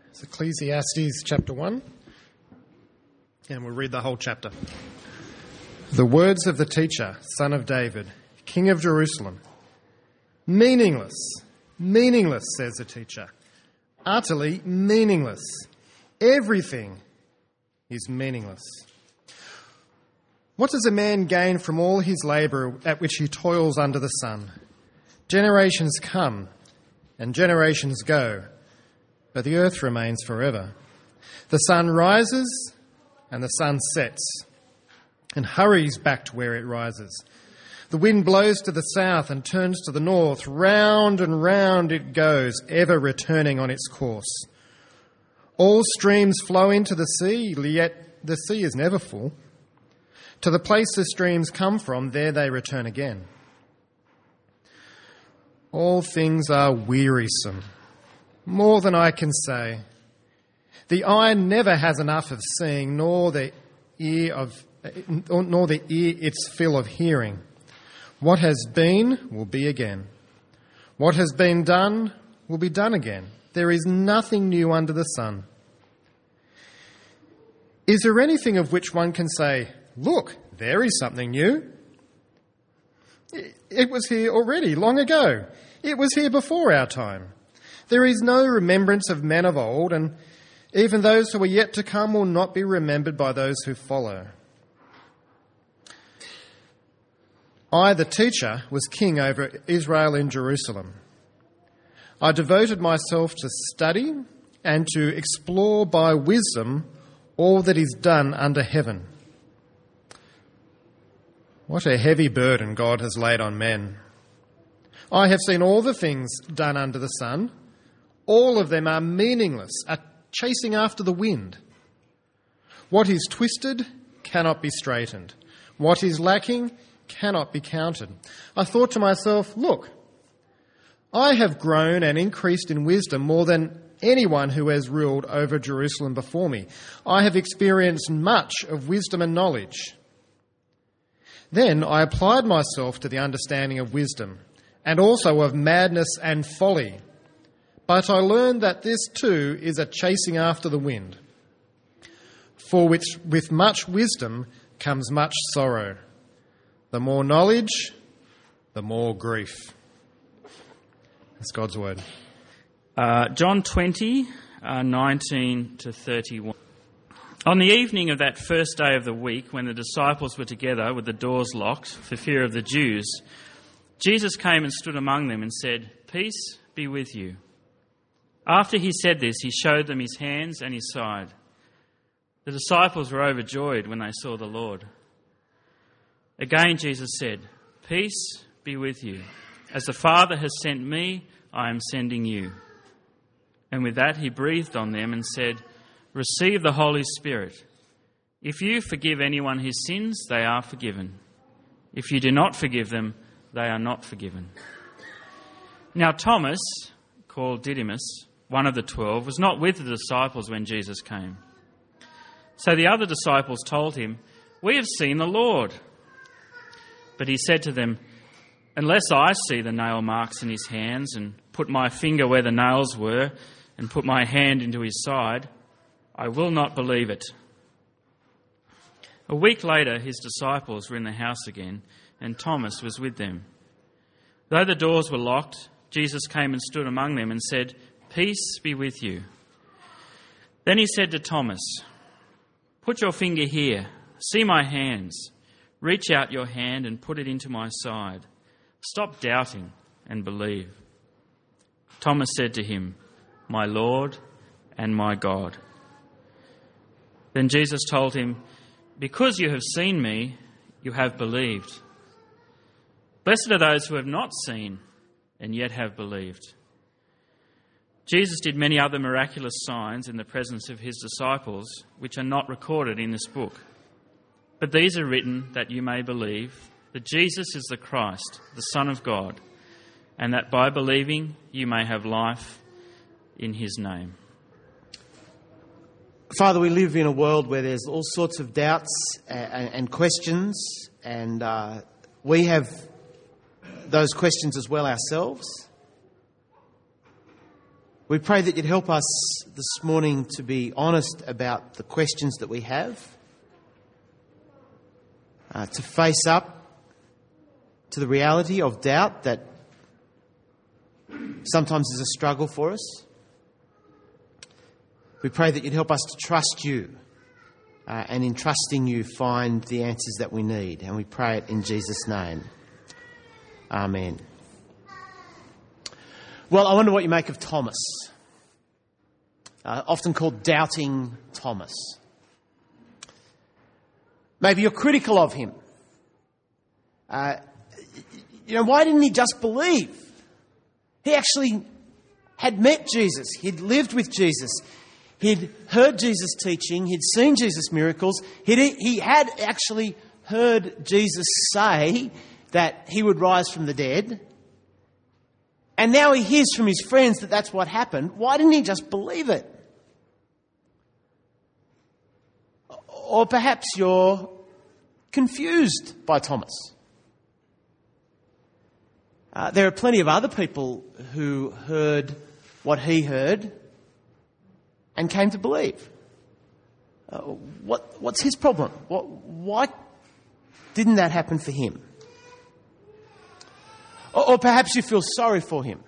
It's Ecclesiastes chapter 1, and we'll read the whole chapter. The words of the teacher, son of David, king of Jerusalem. Meaningless, meaningless, says the teacher. Utterly meaningless. Everything is meaningless. What does a man gain from all his labour at which he toils under the sun? Generations come and generations go, but the earth remains forever. The sun rises and the sun sets and hurries back to where it rises. The wind blows to the south and turns to the north. Round and round it goes, ever returning on its course. All streams flow into the sea, yet the sea is never full. To the place the streams come from, there they return again. All things are wearisome, more than I can say. The eye never has enough of seeing, nor the ear its fill of hearing. What has been will be again. What has been done will be done again. There is nothing new under the sun. Is there anything of which one can say, "Look, there is something new"? It was here already, long ago. It was here before our time. There is no remembrance of men of old, and even those who are yet to come will not be remembered by those who follow. I, the teacher, was king over Israel in Jerusalem. I devoted myself to study and to explore by wisdom all that is done under heaven. What a heavy burden God has laid on men. I have seen all the things done under the sun. All of them are meaningless, are chasing after the wind. What is twisted cannot be straightened. What is lacking cannot be counted. I thought to myself, look, I have grown and increased in wisdom more than anyone who has ruled over Jerusalem before me. I have experienced much of wisdom and knowledge. Then I applied myself to the understanding of wisdom and also of madness and folly. But I learned that this too is a chasing after the wind. For with much wisdom comes much sorrow. The more knowledge, the more grief. That's God's word. John 20, 19 to 31. On the evening of that first day of the week, when the disciples were together with the doors locked for fear of the Jews, Jesus came and stood among them and said, "Peace be with you." After he said this, he showed them his hands and his side. The disciples were overjoyed when they saw the Lord. Again Jesus said, "Peace be with you. As the Father has sent me, I am sending you." And with that he breathed on them and said, "Receive the Holy Spirit. If you forgive anyone his sins, they are forgiven. If you do not forgive them, they are not forgiven." Now Thomas, called Didymus, one of the 12, was not with the disciples when Jesus came. So the other disciples told him, "We have seen the Lord." But he said to them, "Unless I see the nail marks in his hands and put my finger where the nails were and put my hand into his side, I will not believe it." A week later, his disciples were in the house again, and Thomas was with them. Though the doors were locked, Jesus came and stood among them and said, "Peace be with you." Then he said to Thomas, "Put your finger here, see my hands. Reach out your hand and put it into my side. Stop doubting and believe." Thomas said to him, "My Lord and my God." Then Jesus told him, "Because you have seen me, you have believed. Blessed are those who have not seen and yet have believed." Jesus did many other miraculous signs in the presence of his disciples, which are not recorded in this book. But these are written that you may believe that Jesus is the Christ, the Son of God, and that by believing you may have life in his name. Father, we live in a world where there's all sorts of doubts and questions, and we have those questions as well ourselves. We pray that you'd help us this morning to be honest about the questions that we have, to face up to the reality of doubt that sometimes is a struggle for us. We pray that you'd help us to trust you and in trusting you find the answers that we need. And we pray it in Jesus' name. Amen. Well, I wonder what you make of Thomas, often called Doubting Thomas. Maybe you're critical of him. Why didn't he just believe? He actually had met Jesus. He'd lived with Jesus. He'd heard Jesus teaching. He'd seen Jesus' miracles. He had actually heard Jesus say that he would rise from the dead. And now he hears from his friends that that's what happened. Why didn't he just believe it? Or perhaps you're confused by Thomas. There are plenty of other people who heard what he heard and came to believe. What's his problem? Why didn't that happen for him? Or perhaps you feel sorry for him.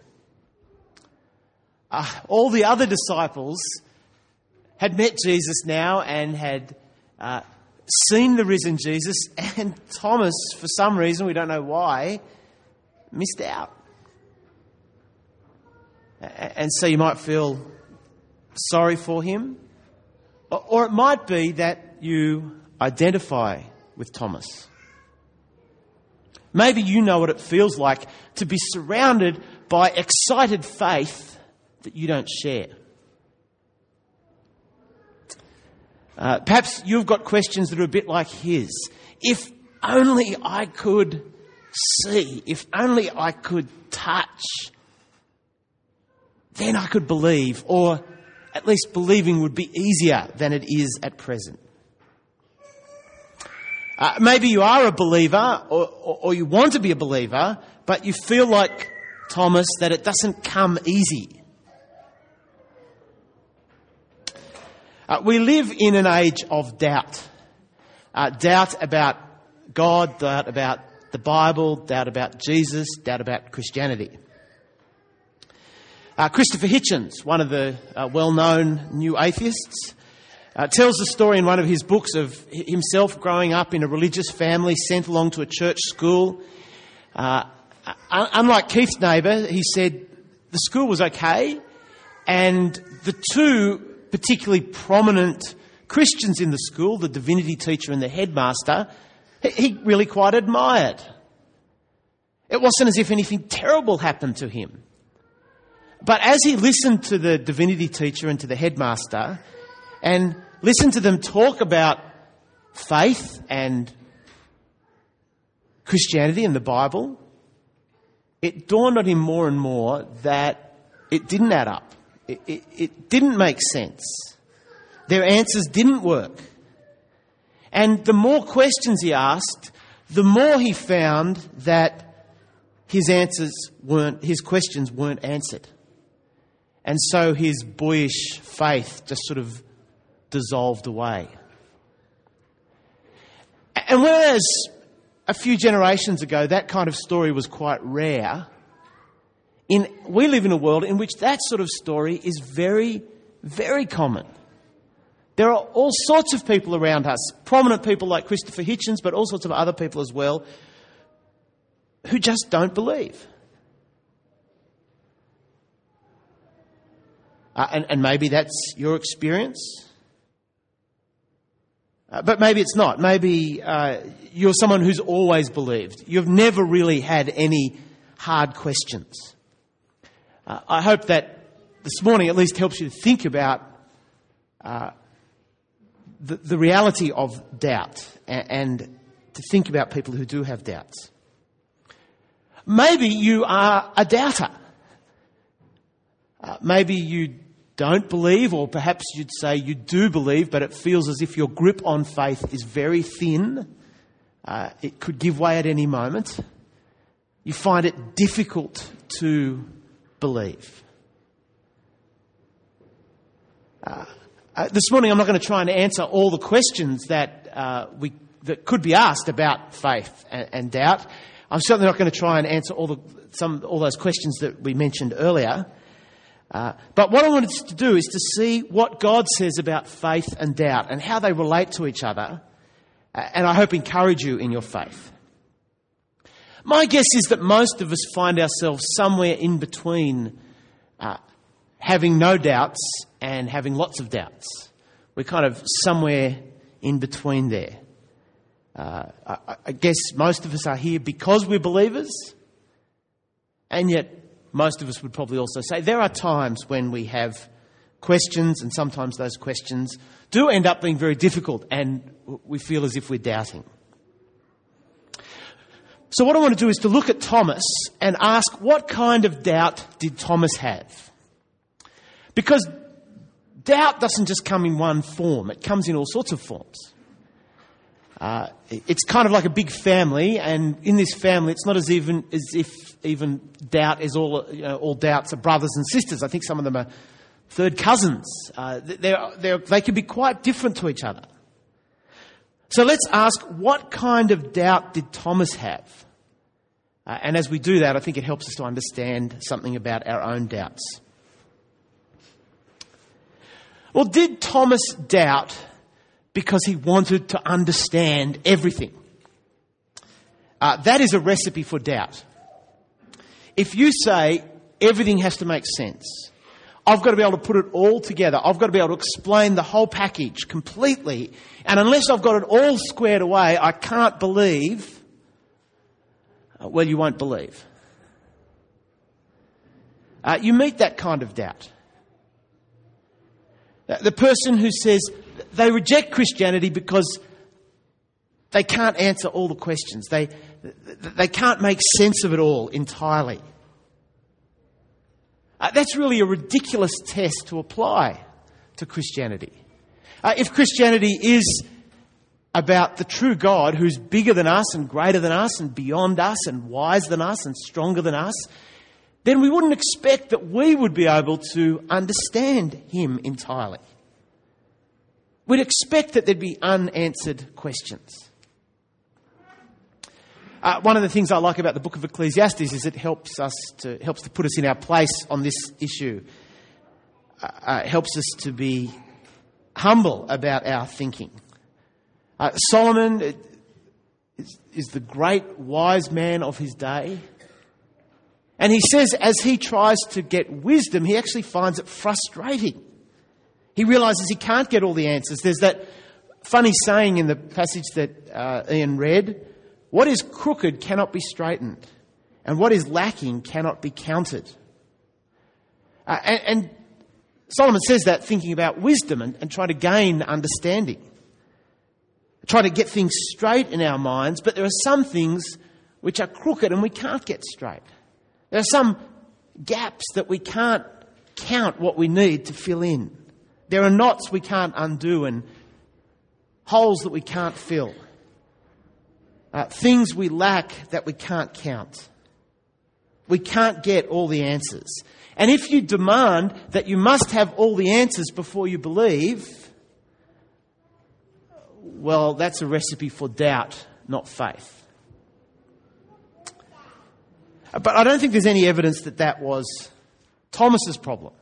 All the other disciples had met Jesus now and had seen the risen Jesus, and Thomas, for some reason, we don't know why, missed out. And so you might feel sorry for him. Or it might be that you identify with Thomas. Maybe you know what it feels like to be surrounded by excited faith that you don't share. Perhaps you've got questions that are a bit like his. If only I could see, if only I could touch, then I could believe, or at least believing would be easier than it is at present. Maybe you are a believer, or you want to be a believer, but you feel like Thomas that it doesn't come easy. We live in an age of doubt. Doubt about God, doubt about the Bible, doubt about Jesus, doubt about Christianity. Christopher Hitchens, one of the well-known new atheists, tells the story in one of his books of himself growing up in a religious family, sent along to a church school. Unlike Keith's neighbour, he said the school was okay, and the two particularly prominent Christians in the school, the divinity teacher and the headmaster, he really quite admired. It wasn't as if anything terrible happened to him. But as he listened to the divinity teacher and to the headmaster and listened to them talk about faith and Christianity and the Bible, it dawned on him more and more that it didn't add up. It didn't make sense. Their answers didn't work. And the more questions he asked, the more he found that his questions weren't answered. And so his boyish faith just sort of dissolved away. And whereas a few generations ago that kind of story was quite rare, we live in a world in which that sort of story is very, very common. There are all sorts of people around us, prominent people like Christopher Hitchens, but all sorts of other people as well, who just don't believe. And maybe that's your experience. But maybe it's not. Maybe you're someone who's always believed. You've never really had any hard questions. I hope that this morning at least helps you to think about the reality of doubt and to think about people who do have doubts. Maybe you are a doubter. Maybe you don't believe, or perhaps you'd say you do believe, but it feels as if your grip on faith is very thin. It could give way at any moment. You find it difficult to believe. This morning I'm not going to try and answer all the questions that could be asked about faith and doubt. I'm certainly not going to try and answer all those questions that we mentioned earlier. But what I wanted to do is to see what God says about faith and doubt and how they relate to each other, and I hope encourage you in your faith. My guess is that most of us find ourselves somewhere in between having no doubts and having lots of doubts. We're kind of somewhere in between there. I guess most of us are here because we're believers, and yet most of us would probably also say there are times when we have questions, and sometimes those questions do end up being very difficult and we feel as if we're doubting. So what I want to do is to look at Thomas and ask, what kind of doubt did Thomas have? Because doubt doesn't just come in one form, it comes in all sorts of forms. It's kind of like a big family, and in this family it's not as if doubt is all doubts are brothers and sisters. I think some of them are third cousins. They can be quite different to each other. So let's ask, what kind of doubt did Thomas have? And as we do that, I think it helps us to understand something about our own doubts. Well, did Thomas doubt because he wanted to understand everything? That is a recipe for doubt. If you say everything has to make sense, I've got to be able to put it all together, I've got to be able to explain the whole package completely, and unless I've got it all squared away, I can't believe, well, you won't believe. You meet that kind of doubt. The person who says they reject Christianity because they can't answer all the questions. They can't make sense of it all entirely. That's really a ridiculous test to apply to Christianity. If Christianity is about the true God who's bigger than us and greater than us and beyond us and wiser than us and stronger than us, then we wouldn't expect that we would be able to understand him entirely. We'd expect that there'd be unanswered questions. One of the things I like about the book of Ecclesiastes is it helps to put us in our place on this issue. It helps us to be humble about our thinking. Solomon is the great wise man of his day. And he says as he tries to get wisdom, he actually finds it frustrating. He realises he can't get all the answers. There's that funny saying in the passage that Ian read, what is crooked cannot be straightened, and what is lacking cannot be counted. And Solomon says that thinking about wisdom and trying to gain understanding, trying to get things straight in our minds, but there are some things which are crooked and we can't get straight. There are some gaps that we can't count what we need to fill in. There are knots we can't undo and holes that we can't fill. Things we lack that we can't count. We can't get all the answers. And if you demand that you must have all the answers before you believe, well, that's a recipe for doubt, not faith. But I don't think there's any evidence that that was Thomas's problem.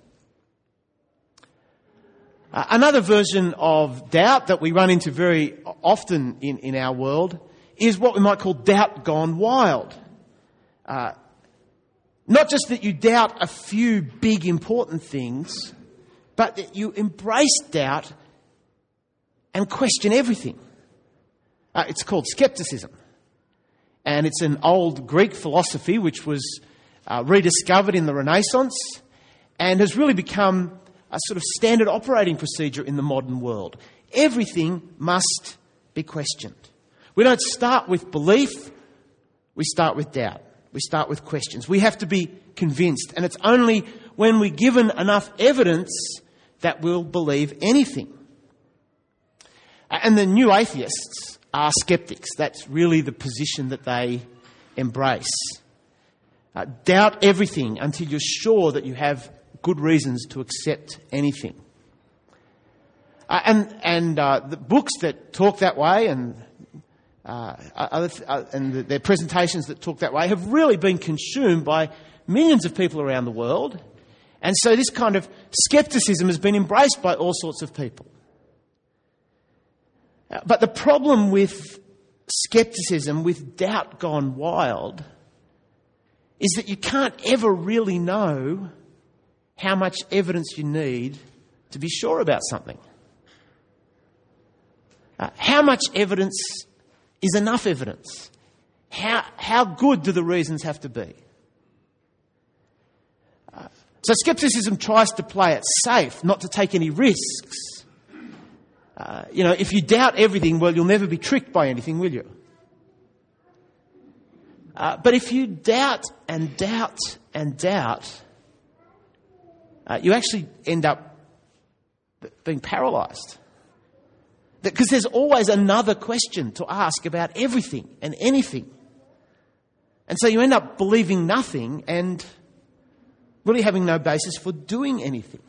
Another version of doubt that we run into very often in our world is what we might call doubt gone wild. Not just that you doubt a few big important things, but that you embrace doubt and question everything. It's called skepticism. And it's an old Greek philosophy which was rediscovered in the Renaissance and has really become a sort of standard operating procedure in the modern world. Everything must be questioned. We don't start with belief, we start with doubt. We start with questions. We have to be convinced, and it's only when we're given enough evidence that we'll believe anything. And the new atheists are skeptics. That's really the position that they embrace. Doubt everything until you're sure that you have good reasons to accept anything. The books that talk that way and their presentations that talk that way have really been consumed by millions of people around the world. And so this kind of scepticism has been embraced by all sorts of people. But the problem with scepticism, with doubt gone wild, is that you can't ever really know how much evidence you need to be sure about something. How much evidence is enough evidence? How good do the reasons have to be? So scepticism tries to play it safe, not to take any risks. If you doubt everything, well, you'll never be tricked by anything, will you? But if you doubt and doubt and doubt, you actually end up being paralysed. Because there's always another question to ask about everything and anything. And so you end up believing nothing and really having no basis for doing anything.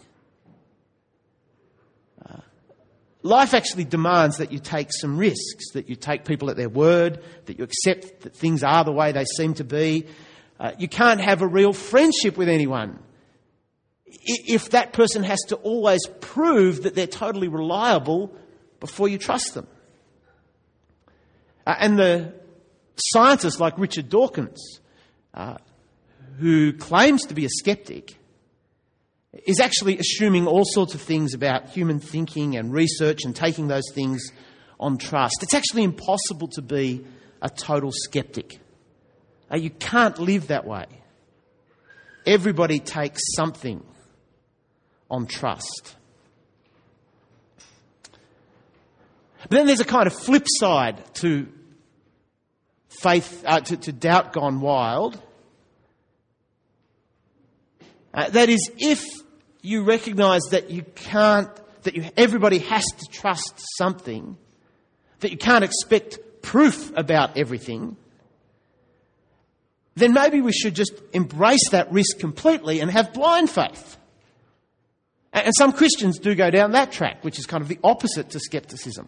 Life actually demands that you take some risks, that you take people at their word, that you accept that things are the way they seem to be. You can't have a real friendship with anyone if that person has to always prove that they're totally reliable before you trust them. And the scientist like Richard Dawkins, who claims to be a skeptic, is actually assuming all sorts of things about human thinking and research and taking those things on trust. It's actually impossible to be a total skeptic. You can't live that way. Everybody takes something on trust. But then there's a kind of flip side to faith, to doubt gone wild. That is, if you recognise that everybody has to trust something, that you can't expect proof about everything, then maybe we should just embrace that risk completely and have blind faith. And some Christians do go down that track, which is kind of the opposite to scepticism.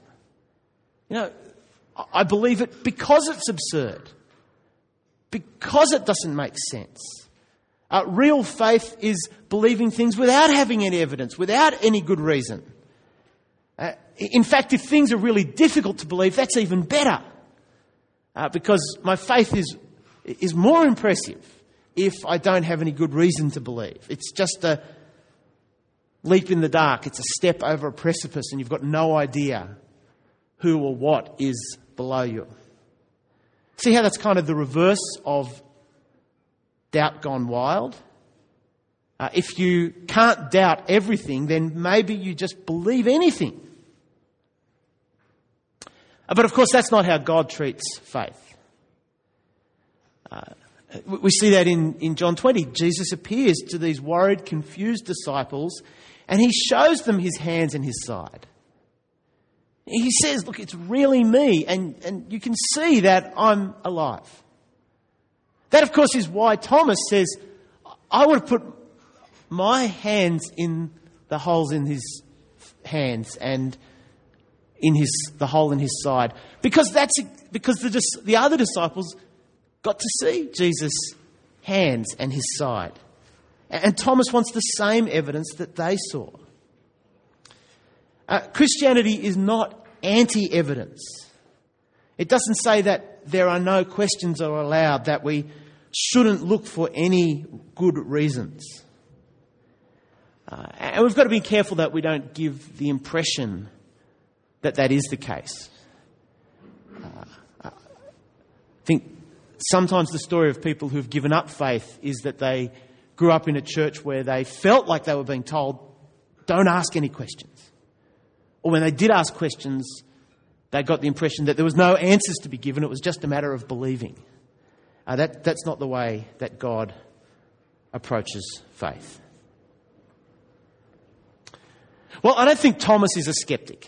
I believe it because it's absurd, because it doesn't make sense. Real faith is believing things without having any evidence, without any good reason. In fact, if things are really difficult to believe, that's even better. Because my faith is more impressive if I don't have any good reason to believe. It's just a leap in the dark. It's a step over a precipice and you've got no idea who or what is below you. See how that's kind of the reverse of doubt gone wild? If you can't doubt everything, then maybe you just believe anything. But of course, that's not how God treats faith. We see that in John 20. Jesus appears to these worried, confused disciples and he shows them his hands and his side. He says, look, it's really me, and you can see that I'm alive. That, of course, is why Thomas says, I would have put my hands in the holes in his hands and in the hole in his side. Because the other disciples got to see Jesus' hands and his side. And Thomas wants the same evidence that they saw. Christianity is not anti-evidence. It doesn't say that there are no questions are allowed, that we shouldn't look for any good reasons. And we've got to be careful that we don't give the impression that that is the case. I think sometimes the story of people who've given up faith is that they grew up in a church where they felt like they were being told, don't ask any questions. Or when they did ask questions, they got the impression that there was no answers to be given. It was just a matter of believing. That's not the way that God approaches faith. Well, I don't think Thomas is a skeptic.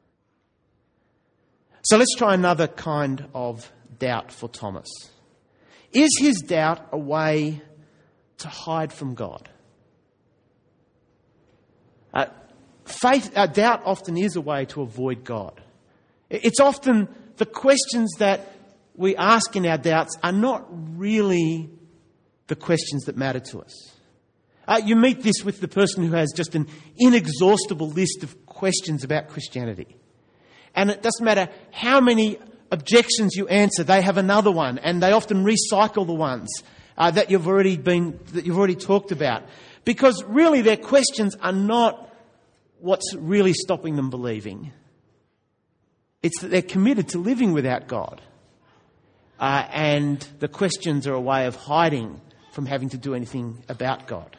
So let's try another kind of doubt for Thomas. Is his doubt a way to hide from God? Doubt often is a way to avoid God. It's often the questions that we ask in our doubts are not really the questions that matter to us. You meet this with the person who has just an inexhaustible list of questions about Christianity. And it doesn't matter how many objections you answer, they have another one, and they often recycle the ones that you've already talked about. Because really their questions are not what's really stopping them believing. It's that they're committed to living without God. And the questions are a way of hiding from having to do anything about God.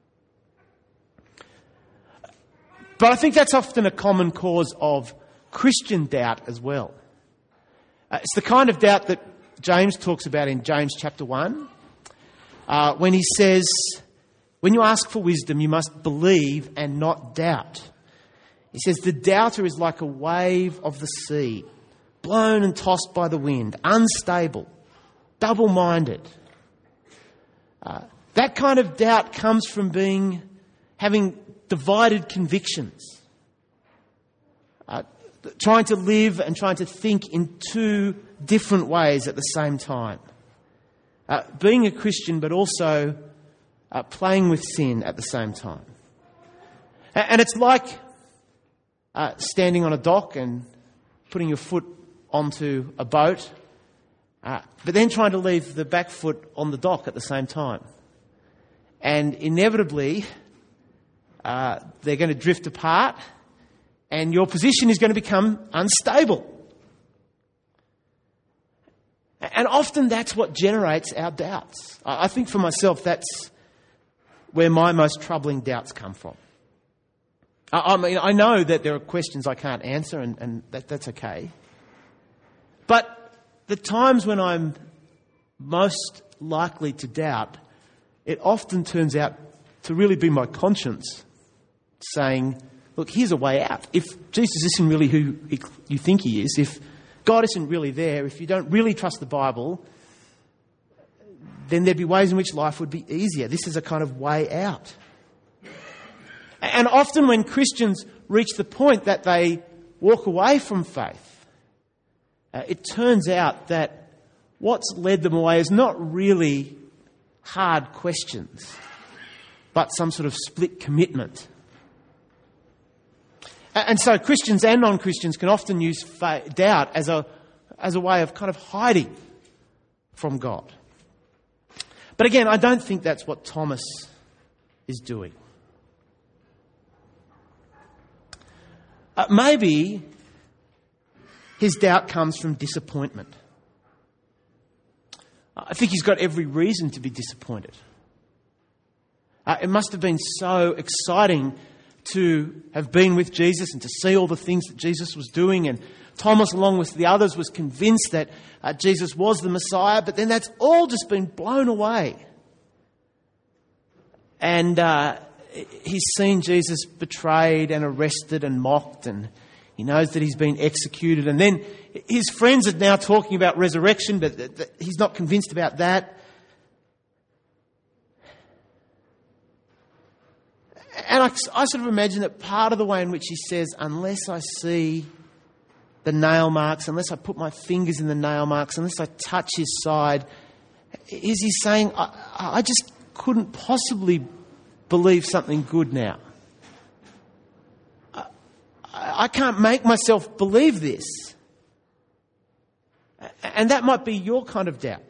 But I think that's often a common cause of Christian doubt as well. It's the kind of doubt that James talks about in James chapter 1, when he says, when you ask for wisdom, you must believe and not doubt. He says, the doubter is like a wave of the sea, blown and tossed by the wind, unstable, double-minded. That kind of doubt comes from having divided convictions, trying to live and trying to think in two different ways at the same time. Being a Christian, but also playing with sin at the same time. And it's like standing on a dock and putting your foot onto a boat, but then trying to leave the back foot on the dock at the same time. And inevitably, they're going to drift apart, and your position is going to become unstable. And often that's what generates our doubts. I think for myself, that's where my most troubling doubts come from. I mean, I know that there are questions I can't answer, and that's okay. But the times when I'm most likely to doubt, it often turns out to really be my conscience saying, look, here's a way out. If Jesus isn't really who you think he is, if God isn't really there, if you don't really trust the Bible, then there'd be ways in which life would be easier. This is a kind of way out. And often when Christians reach the point that they walk away from faith, it turns out that what's led them away is not really hard questions, but some sort of split commitment. And so Christians and non-Christians can often use doubt as a way of kind of hiding from God. But again, I don't think that's what Thomas is doing. Maybe his doubt comes from disappointment. I think he's got every reason to be disappointed. It must have been so exciting to have been with Jesus and to see all the things that Jesus was doing. And Thomas, along with the others, was convinced that Jesus was the Messiah. But then that's all just been blown away. And he's seen Jesus betrayed and arrested and mocked, and he knows that he's been executed. And then his friends are now talking about resurrection, but he's not convinced about that. And I sort of imagine that part of the way in which he says, unless I see the nail marks, unless I put my fingers in the nail marks, unless I touch his side, is he saying, I just couldn't possibly believe something good now. I can't make myself believe this. And that might be your kind of doubt.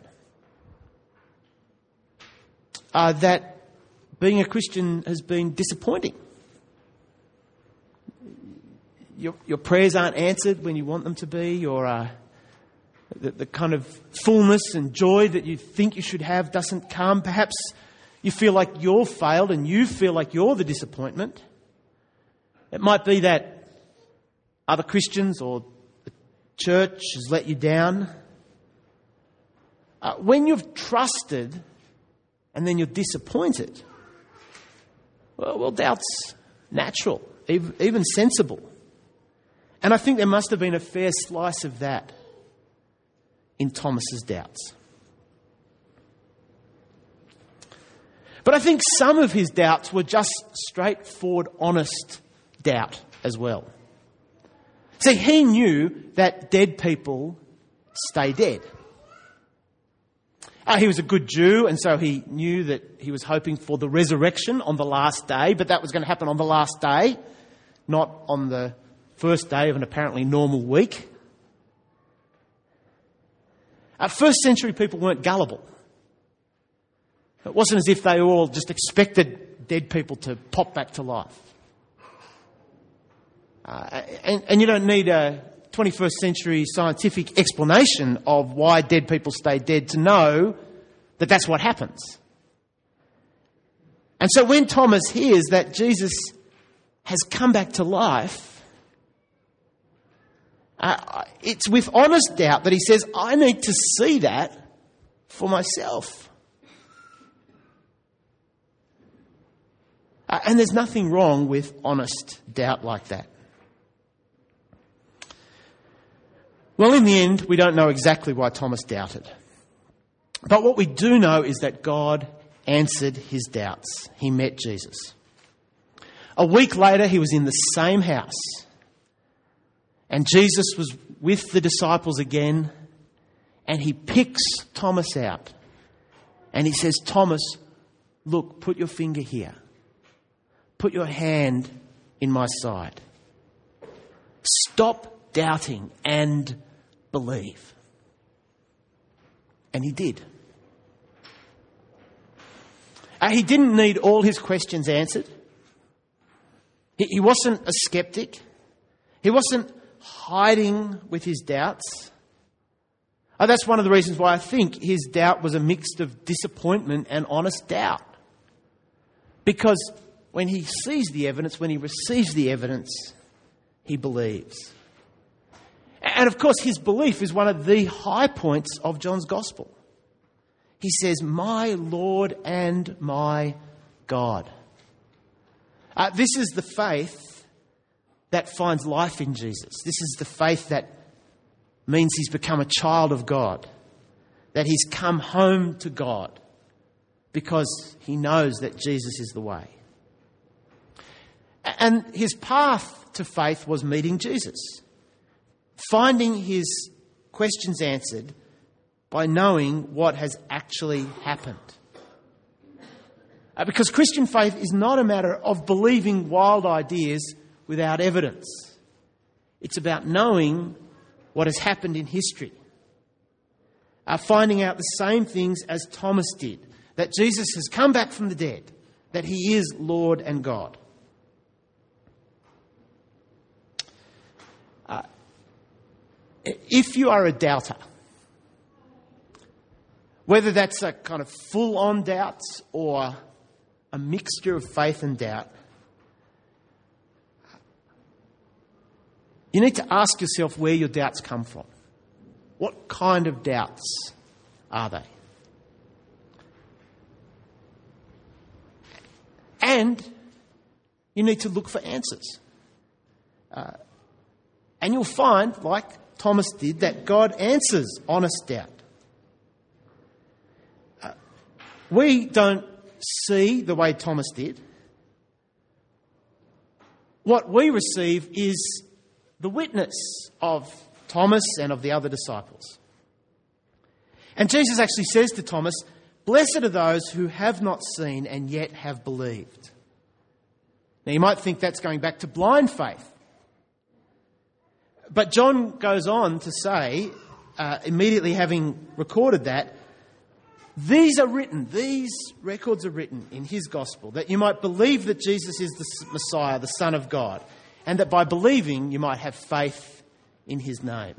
That being a Christian has been disappointing. Your prayers aren't answered when you want them to be, or the kind of fullness and joy that you think you should have doesn't come. Perhaps you feel like you're failed and you feel like you're the disappointment. It might be that other Christians or the church has let you down. When you've trusted and then you're disappointed, well, doubt's natural, even sensible. And I think there must have been a fair slice of that in Thomas's doubts. But I think some of his doubts were just straightforward, honest doubt as well. See, he knew that dead people stay dead. He was a good Jew, and so he knew that he was hoping for the resurrection on the last day, but that was going to happen on the last day, not on the first day of an apparently normal week. First century people weren't gullible. It wasn't as if they all just expected dead people to pop back to life. And you don't need a 21st century scientific explanation of why dead people stay dead to know that that's what happens. And so when Thomas hears that Jesus has come back to life, it's with honest doubt that he says, I need to see that for myself. And there's nothing wrong with honest doubt like that. Well, in the end, we don't know exactly why Thomas doubted. But what we do know is that God answered his doubts. He met Jesus. A week later, he was in the same house. And Jesus was with the disciples again. And he picks Thomas out. And he says, Thomas, look, put your finger here. Put your hand in my side. Stop doubting and believe. And he did. He didn't need all his questions answered. He wasn't a skeptic. He wasn't hiding with his doubts. That's one of the reasons why I think his doubt was a mix of disappointment and honest doubt. Because when he sees the evidence, when he receives the evidence, he believes. And of course, his belief is one of the high points of John's Gospel. He says, my Lord and my God. This is the faith that finds life in Jesus. This is the faith that means he's become a child of God, that he's come home to God because he knows that Jesus is the way. And his path to faith was meeting Jesus, finding his questions answered by knowing what has actually happened. Because Christian faith is not a matter of believing wild ideas without evidence. It's about knowing what has happened in history. Finding out the same things as Thomas did, that Jesus has come back from the dead, that he is Lord and God. If you are a doubter, whether that's a kind of full-on doubt or a mixture of faith and doubt, you need to ask yourself where your doubts come from. What kind of doubts are they? And you need to look for answers. And you'll find, like Thomas did, that God answers honest doubt. We don't see the way Thomas did. What we receive is the witness of Thomas and of the other disciples. And Jesus actually says to Thomas, blessed are those who have not seen and yet have believed. Now you might think that's going back to blind faith. But John goes on to say, immediately having recorded that, these records are written in his gospel, that you might believe that Jesus is the Messiah, the Son of God, and that by believing you might have faith in his name.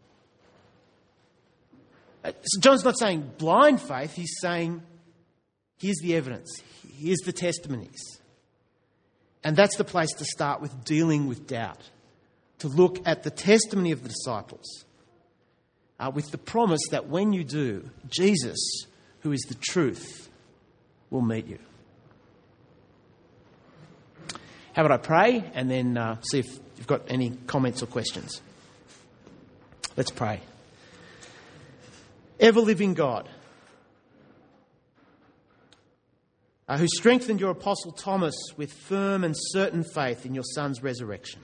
So John's not saying blind faith, he's saying, here's the evidence, here's the testimonies. And that's the place to start with dealing with doubt, to look at the testimony of the disciples, with the promise that when you do, Jesus, who is the truth, will meet you. How about I pray and then see if you've got any comments or questions. Let's pray. Ever-living God, who strengthened your Apostle Thomas with firm and certain faith in your Son's resurrection.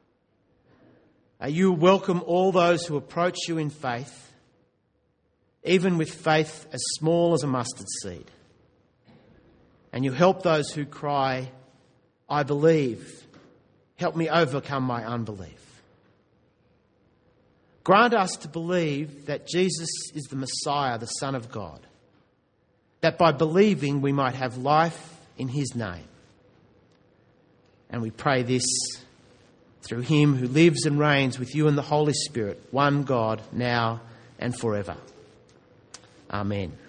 You welcome all those who approach you in faith, even with faith as small as a mustard seed. And you help those who cry, I believe, help me overcome my unbelief. Grant us to believe that Jesus is the Messiah, the Son of God, that by believing we might have life in his name. And we pray this through him who lives and reigns with you in the Holy Spirit, one God, now and forever. Amen.